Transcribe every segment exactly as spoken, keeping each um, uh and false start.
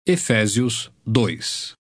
Efésios dois.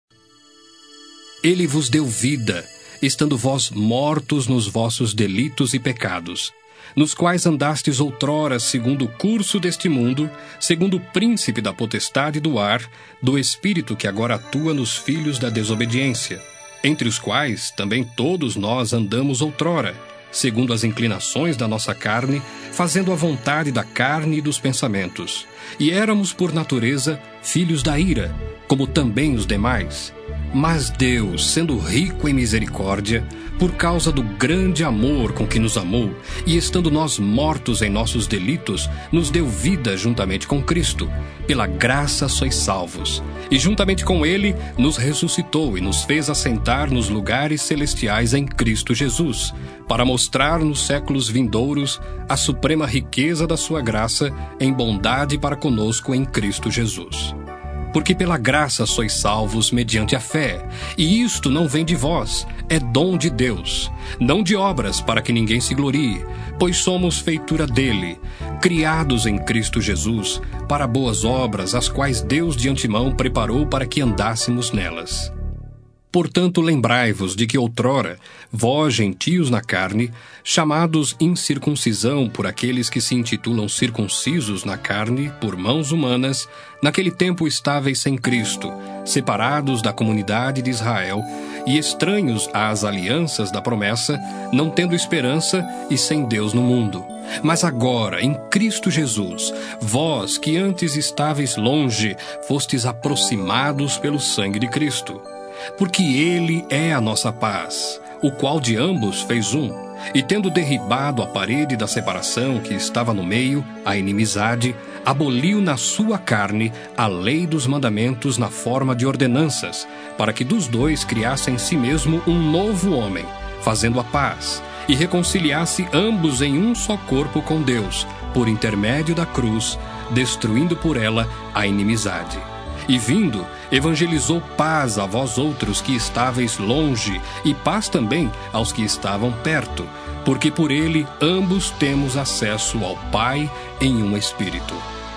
Ele vos deu vida, estando vós mortos nos vossos delitos e pecados, nos quais andastes outrora segundo o curso deste mundo, segundo o príncipe da potestade do ar, do espírito que agora atua nos filhos da desobediência, entre os quais também todos nós andamos outrora, segundo as inclinações da nossa carne, fazendo a vontade da carne e dos pensamentos. E éramos, por natureza, filhos da ira, como também os demais. Mas Deus, sendo rico em misericórdia, por causa do grande amor com que nos amou, e estando nós mortos em nossos delitos, nos deu vida juntamente com Cristo. Pela graça sois salvos. E juntamente com Ele nos ressuscitou e nos fez assentar nos lugares celestiais em Cristo Jesus, para mostrar nos séculos vindouros a suprema riqueza da sua graça em bondade para conosco em Cristo Jesus. Porque pela graça sois salvos mediante a fé, e isto não vem de vós, é dom de Deus, não de obras para que ninguém se glorie, pois somos feitura dele, criados em Cristo Jesus, para boas obras, as quais Deus de antemão preparou para que andássemos nelas. Portanto, lembrai-vos de que outrora, vós, gentios na carne, chamados incircuncisão por aqueles que se intitulam circuncisos na carne, por mãos humanas, naquele tempo estáveis sem Cristo, separados da comunidade de Israel e estranhos às alianças da promessa, não tendo esperança e sem Deus no mundo. Mas agora, em Cristo Jesus, vós que antes estáveis longe, fostes aproximados pelo sangue de Cristo. Porque Ele é a nossa paz, o qual de ambos fez um, e tendo derribado a parede da separação que estava no meio, a inimizade, aboliu na sua carne a lei dos mandamentos na forma de ordenanças, para que dos dois criasse em si mesmo um novo homem, fazendo a paz, e reconciliasse ambos em um só corpo com Deus, por intermédio da cruz, destruindo por ela a inimizade. E vindo, evangelizou paz a vós outros que estáveis longe, e paz também aos que estavam perto, porque por ele ambos temos acesso ao Pai em um Espírito.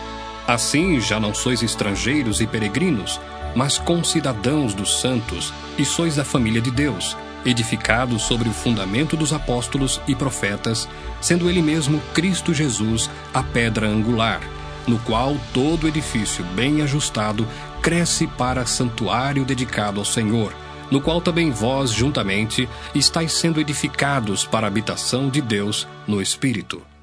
Assim já não sois estrangeiros e peregrinos, mas concidadãos dos santos, e sois da família de Deus, edificados sobre o fundamento dos apóstolos e profetas, sendo ele mesmo Cristo Jesus a pedra angular, no qual todo edifício bem ajustado cresce para santuário dedicado ao Senhor, no qual também vós, juntamente, estáis sendo edificados para a habitação de Deus no Espírito.